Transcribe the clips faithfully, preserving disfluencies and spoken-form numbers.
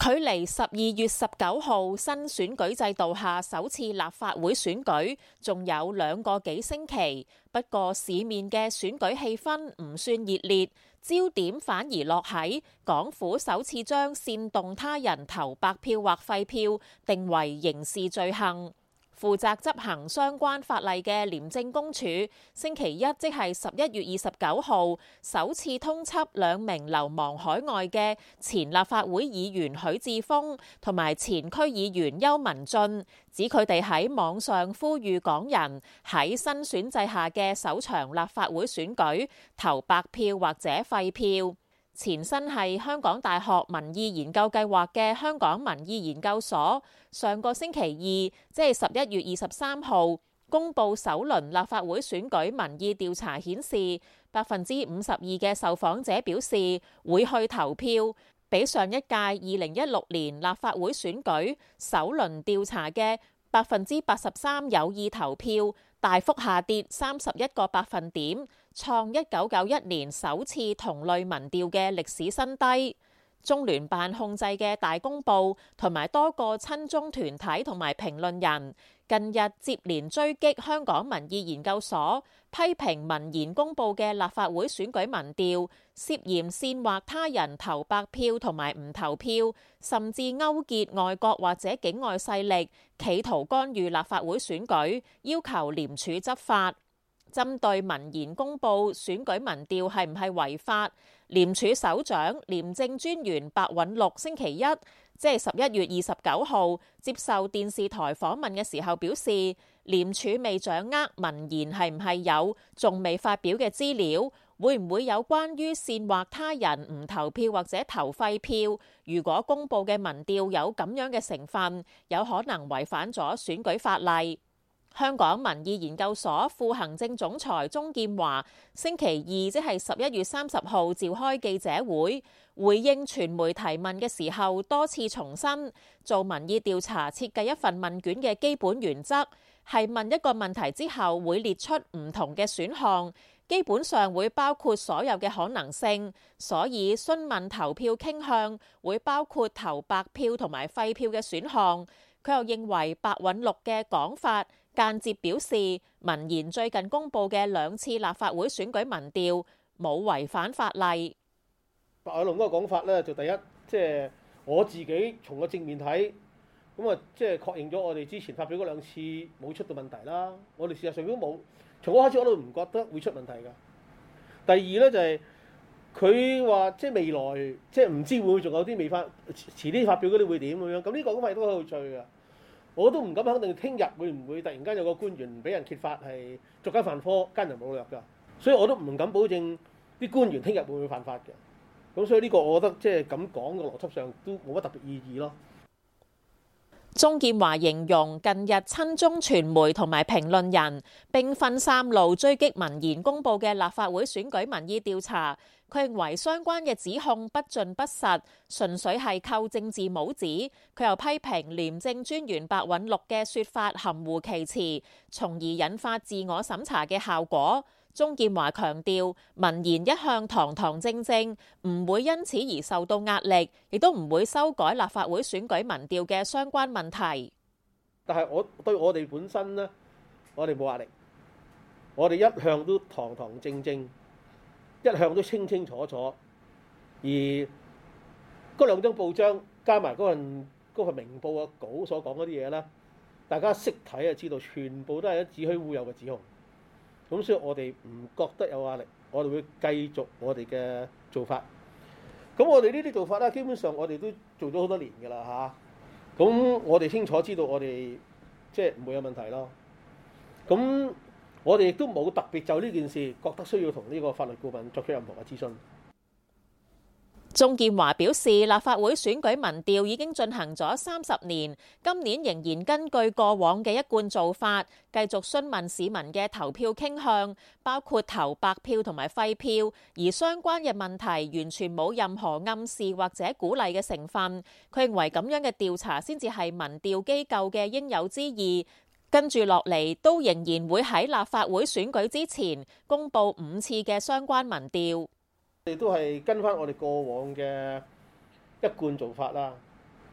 距離十二月十九號新選舉制度下首次立法會選舉仲有兩個幾星期，不過市面嘅選舉氣氛唔算熱烈，焦點反而落喺港府首次將煽動他人投白票或廢票定為刑事罪行。負責執行相關法例嘅廉政公署，星期一即係十一月二十九號，首次通緝兩名流亡海外嘅前立法會議員許智峰同埋前區議員邱文俊，指佢哋喺網上呼籲港人喺新選制下嘅首場立法會選舉投白票或者廢票。前身係香港大學民意研究計劃嘅香港民意研究所，上個星期二，即係十一月二十三號，公佈首輪立法會選舉民意調查顯示，百分之五十二嘅受訪者表示會去投票，比上一屆二零一六年立法會選舉首輪調查嘅百分之八十三有意投票，大幅下跌三十一個百分點，創一九九一年首次同類民調嘅歷史新低。中聯辦控制嘅大公報同埋多個親中團體同埋評論人近日接連追擊香港民意研究所，批評民研公佈嘅立法會選舉民調涉嫌煽惑他人投白票同埋唔投票，甚至勾結外國或者境外勢力，企圖干預立法會選舉，要求廉署執法。針對民研公佈選舉民調係唔係違法，廉署首長廉政專員白韞六星期一，即係十一月二十九號接受電視台訪問嘅時候表示，廉署未掌握民研係唔係有仲未發表嘅資料，會唔會有關於煽惑他人唔投票或者投廢票？如果公佈嘅民調有咁樣嘅成分，有可能違反咗選舉法例。香港民意研究所副行政總裁鍾劍華星期二即係十一月三十號召開記者會，回應傳媒提問嘅時候，多次重申做民意調查設計一份問卷嘅基本原則係問一個問題之後會列出唔同嘅選項，基本上會包括所有嘅可能性，所以詢問投票傾向會包括投白票同埋廢票嘅選項。佢又認為白韞六嘅講法間接表示民研最近公佈嘅兩次立法會選舉民調冇違反法例。 白韞六嗰個講法咧，就第一，即係我自己從個正面睇，咁啊，即係確認咗我哋之前發表嗰兩次冇出到問題啦。我哋事實上都冇，從嗰開始我都唔覺得會出問題㗎。第二咧就係佢話即係未來即係唔知會唔會仲有啲未發遲啲發表嗰啲會點咁樣。咁呢個講法都好有趣㗎。我都唔敢肯定聽日會唔會突然間有個官員俾人揭發係作奸犯科、奸人擄掠㗎，所以我都唔敢保證啲官員聽日會唔會犯法嘅。咁所以呢個我覺得即係咁講嘅邏輯上都冇乜特別意義咯。 鍾劍華形容近日親中傳媒同埋評論人兵分三路追擊民研公佈嘅立法會選舉民意調查，佢認為相關嘅指控不盡不實，純粹係扣政治帽子。佢又批評廉政專員白韞六嘅說法含糊其辭，從而引發自我審查嘅效果。鍾劍華強調，民研一向堂堂正正，唔會因此而受到壓力，亦都唔會修改立法會選舉民調嘅相關問題。 但係我對我哋本身呢，我哋冇壓力，我哋一向都堂堂正正，一向都清清楚楚。而嗰兩張報章加埋嗰份嗰份明報嘅稿所講嗰啲嘢咧，大家識睇就知道，全部都係一子虛烏有嘅指控。咁所以我哋唔覺得有壓力，我哋會繼續我哋嘅做法。咁我哋呢啲做法咧，基本上我哋都做咗好多年㗎啦嚇。咁我哋清楚知道我哋即係唔會有問題咯。咁我哋亦都冇特別就呢件事覺得需要同呢個法律顧問作出任何嘅諮詢。 鍾劍華表示，立法會選舉民調已經進行咗三十年，今年仍然根據過往嘅一貫做法，繼續詢問市民嘅投票傾向，包括投白票同埋廢票，而相關嘅問題完全冇任何暗示或者鼓勵嘅成分。佢認為咁樣嘅調查先至係民調機構嘅應有之義。跟住落嚟，都仍然會喺立法會選舉之前公佈五次嘅相關民調。 我哋都係跟翻我哋過往嘅一貫做法啦。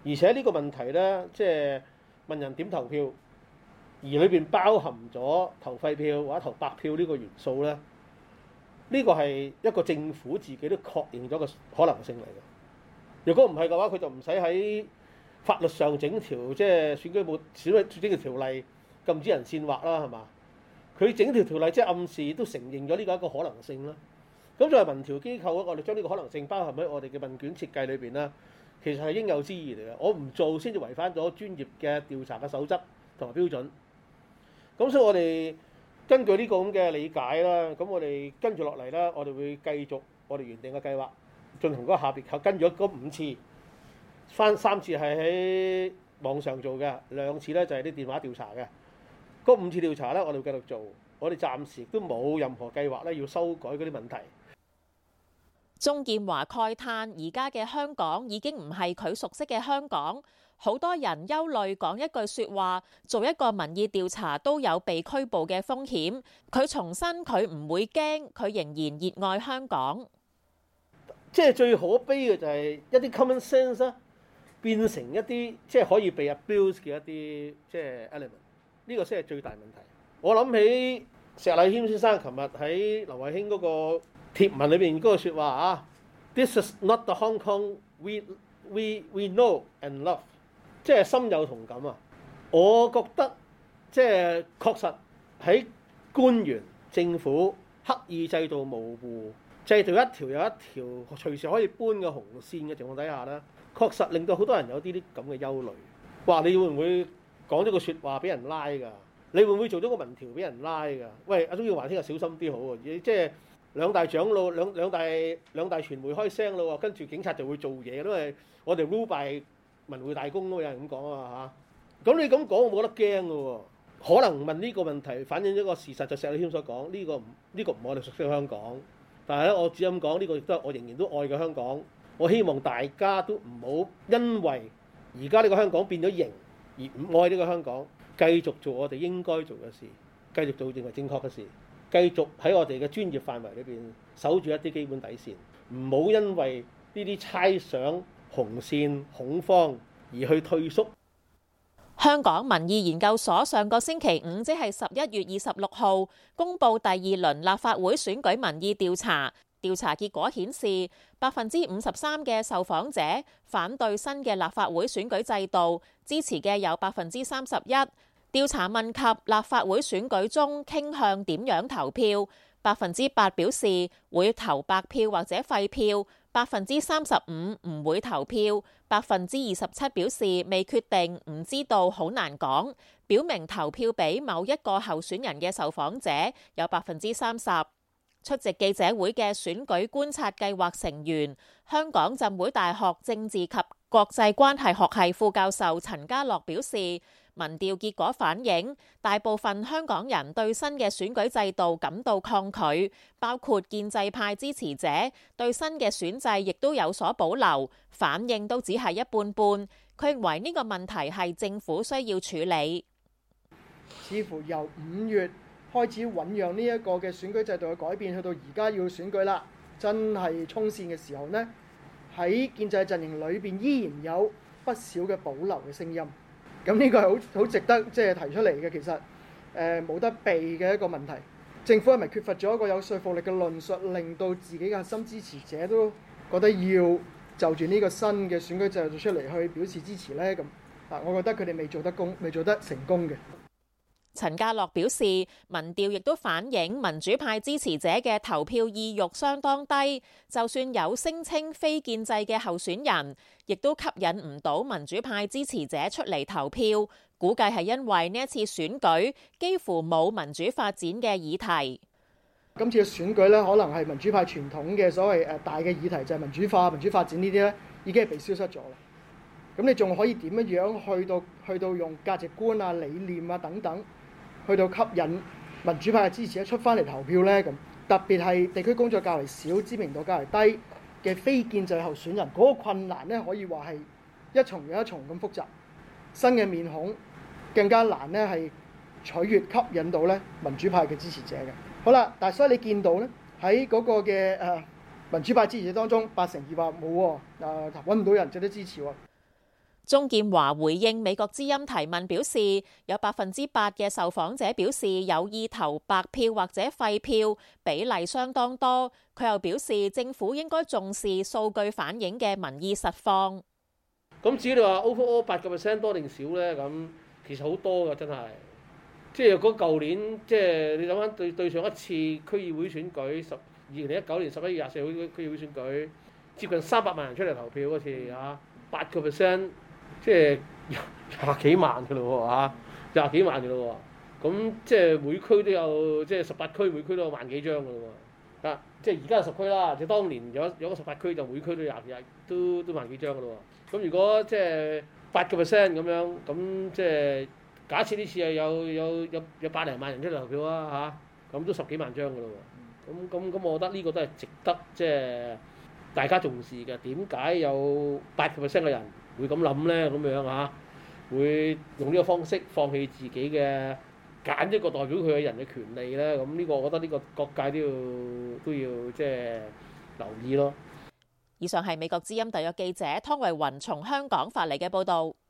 而且呢個問題呢，即係問人點投票，而裏邊包含咗投廢票或者投白票呢個元素呢，呢個係一個政府自己都確認咗個可能性嚟嘅。如果唔係嘅話，佢就唔使喺法律上整條即係選舉冇選舉整條條例禁止人煽惑啦，係嘛？佢整條條例即係暗示都承認咗呢個一個可能性啦。咁作為民調機構，我哋將呢個可能性包含喺我哋嘅問卷設計裏邊啦，其實係應有之義嚟嘅。我唔做先至違反咗專業嘅調查嘅守則同埋標準。咁所以我哋根據呢個咁嘅理解啦，咁我哋跟住落嚟啦，我哋會繼續我哋原定嘅計劃，進行嗰個下別後跟咗嗰五次，翻三次係喺網上做嘅，兩次咧就係啲電話調查嘅。嗰五次調查咧，我哋會繼續做。我哋暫時都冇任何計劃咧要修改嗰啲問題。 鍾建華慨嘆：而家嘅香港已經唔係佢熟悉嘅香港，好多人憂慮講一句説話，做一個民意調查都有被拘捕嘅風險。佢重申佢唔會驚，佢仍然熱愛香港。 即係最可悲嘅就係一啲 common sense 啦，變成一啲即係可以被 abuse 嘅一啲即係 element，呢個先係最大問題。我諗起石禮謙先生琴日喺劉慧卿嗰個貼文裏邊嗰個説話啊 ，This is not the Hong Kong we we we know and love， 即係深有同感啊！我覺得即係確實喺官員政府刻意製造模糊，製造一條有一條隨時可以搬嘅紅線嘅情況底下咧，確實令到好多人有啲啲咁嘅憂慮。話你會唔會講咗個説話俾人拉㗎？你會唔會做咗個民調俾人拉㗎？喂，阿鍾耀華聽日小心啲好喎！即係兩大長老、兩兩大兩大傳媒開聲咯喎，跟住警察就會做嘢，因為我哋 rule by 文匯大公咯，有人咁講啊嚇。咁你咁講，我冇得驚㗎喎。可能問呢個問題反映一個事實，就石禮謙所講，呢個唔呢個唔係我哋熟悉嘅香港。但係咧，我只咁講，呢個亦都係我仍然都愛嘅香港。我希望大家都唔好因為而家呢個香港變咗形而唔愛呢個香港。繼續做我哋應該做嘅事，繼續做認為正確嘅事，繼續喺我哋嘅專業範圍裏邊守住一啲基本底線，唔好因為呢啲猜想、紅線、恐慌而去退縮。 香港民意研究所上個星期五，即係十一月二十六號，公布第二輪立法會選舉民意調查。調查結果顯示，百分之五十三嘅受訪者反對新嘅立法會選舉制度，支持嘅有百分之三十一。調查問及立法會選舉中傾向點樣投票，百分之八表示會投白票或者廢票，百分之三十五唔會投票，百分之二十七表示未決定、唔知道、好難講。表明投票俾某一個候選人嘅受訪者有百分之三十。出席記者會嘅選舉觀察計劃成員、香港浸會大學政治及國際關係學系副教授陳家樂表示，民調結果反映大部分香港人對新嘅選舉制度感到抗拒，包括建制派支持者對新嘅選制亦都有所保留，反應都只係一半半。佢認為呢個問題係政府需要處理。 似乎由五月開始醖釀呢一個嘅選舉制度嘅改變，去到而家要選舉啦，真係衝線嘅時候呢，喺建制陣營裏邊依然有不少嘅保留嘅聲音。咁呢個係好好值得即係提出嚟嘅，其實誒冇得避嘅一個問題。政府係咪缺乏咗一個有說服力嘅論述，令到自己嘅核心支持者都覺得要就住呢個新嘅選舉制度出嚟去表示支持呢？咁啊，我覺得佢哋未做得功，未做得成功嘅。 陳家樂表示，民調亦都反映民主派支持者嘅投票意欲相當低，就算有聲稱非建制嘅候選人，亦都吸引唔到民主派支持者出嚟投票。估計係因為呢一次選舉幾乎冇民主發展嘅議題。 今次嘅選舉咧，可能係民主派傳統嘅所謂誒大嘅議題，就係民主化、民主發展呢啲咧，已經係被消失咗啦。咁你仲可以點樣樣去到去到用價值觀啊、理念啊等等，去到吸引民主派嘅支持者出翻嚟投票呢？咁特別係地區工作較為少、知名度較為低嘅非建制候選人，嗰、那個困難呢，可以話係一重又一重咁複雜。新嘅面孔更加難呢，係取悅吸引到咧民主派嘅支持者嘅。好啦，但係所以你見到咧喺嗰個嘅誒、呃、民主派支持者當中，八成二話冇喎，誒揾唔到人值得支持喎。 鍾建華回應美國之音提問表示，有百分之八嘅受訪者表示有意投白票或者廢票，比例相當多。佢又表示，政府應該重視數據反映嘅民意實況。 咁至於你話 overall 八個 percent 多定少咧？咁其實好多㗎，真係。即係如果舊年，即係你諗翻對對上一次區議會選舉，十二零一九年十一月廿四號區議會選舉，接近三百萬人出嚟投票嗰次啊，八個 percent。即係廿幾萬嘅咯喎嚇，廿幾萬嘅咯喎，咁即係每區都有，即係十八區每區都有萬幾張嘅咯喎，啊，即係而家係十區啦，即係當年有有個十八區就每區都廿廿都都萬幾張嘅咯喎，咁如果即係八個 percent 咁樣，咁即係假設呢次係有有有有百零萬人出嚟投票啊嚇，咁都十幾萬張嘅咯喎，咁咁咁，我覺得呢個都係值得即係大家重視嘅。點解有八個 percent 嘅人會咁諗咧？咁樣嚇，會用呢個方式放棄自己嘅揀一個代表佢嘅人嘅權利咧？咁呢個我覺得呢個各界都要都要即係留意咯。 以上係美國之音特約記者湯慧雲從香港發嚟嘅報導。